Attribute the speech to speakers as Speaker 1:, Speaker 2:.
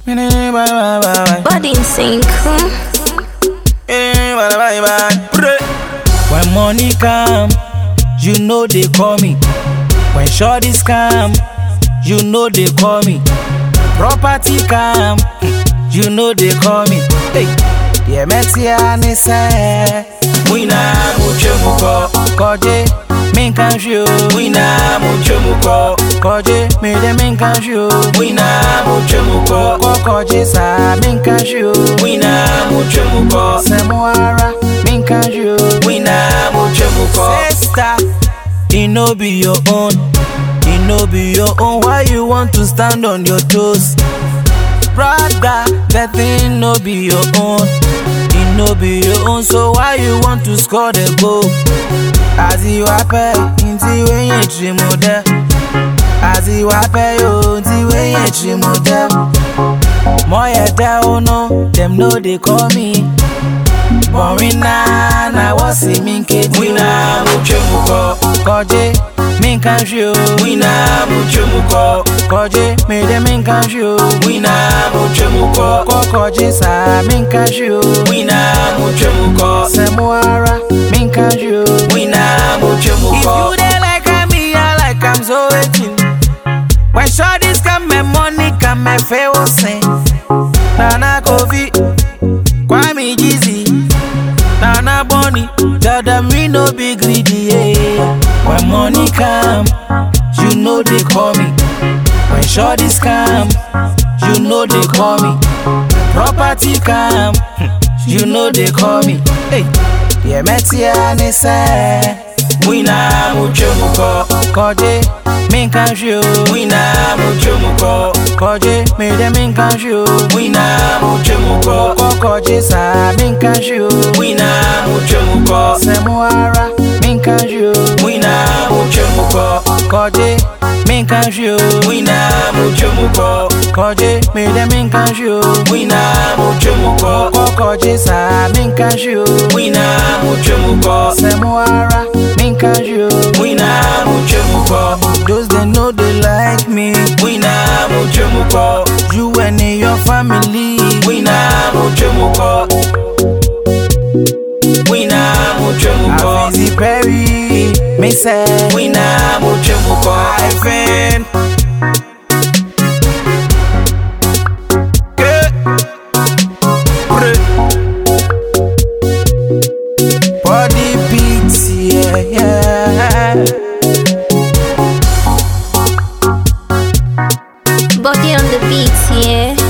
Speaker 1: Body in sync.
Speaker 2: When money come, you know they call me. When shorties come, you know they call me. Property come, you know they call me. Hey, yeah, Metia ni say, Wina muchemuko, koje, minkanju. Wina muchemuko, koje, me de minkanju. Wina muchemuko, koje sa minkanju. Wina muchemuko, semuara minkanju. Wina muchemuko, sister, it no be your own. It no be your own. Why you want to stand on your toes? Brother, that thing no be your own. It no be your own. So why you want to score the goal? As you pay, inti we entry model. As you pay, yo, inti we entry model. Moya down, no, them know they call me. Boring na was me kid. Wina muchemuko, koje. Minkanju, Wina muchemuko, koje, me de minkanju. Wina muchemuko, koje sa minkanju. Wina muchemuko, semuara minkanju. Wina muchemuko. If you dey like me, I like I'm so waiting. When shorties come, my money come, my favor say. Nana Kofi, Kwame Jeezy, Nana Bonny, tell them we no be greedy, yeah. When money come, you know they call me. When shorties come, you know they call me. Property come, you know they call me. Hey, yeah, Metia ni say, Wina muchemuko, koje, minkanju. Wina muchemuko, koje, me de minkanju. Wina muchemuko, koje sa minkanju. Wina muchemuko, semuara minkanju. Wina muchemuko, koje, minkanju. Wina muchemuko, koje, me de minkanju. Wina muchemuko, koje sa minkanju. Wina muchemuko, semuara minkanju. Wina muchemuko, those they know they like me. Wina muchemuko, you and your family. Wina muchemuko, Wina muchemuko. Easy Perry, me say, Wina muchemuko. I fin. Body beats, yeah, yeah.
Speaker 1: Body on the beats, yeah.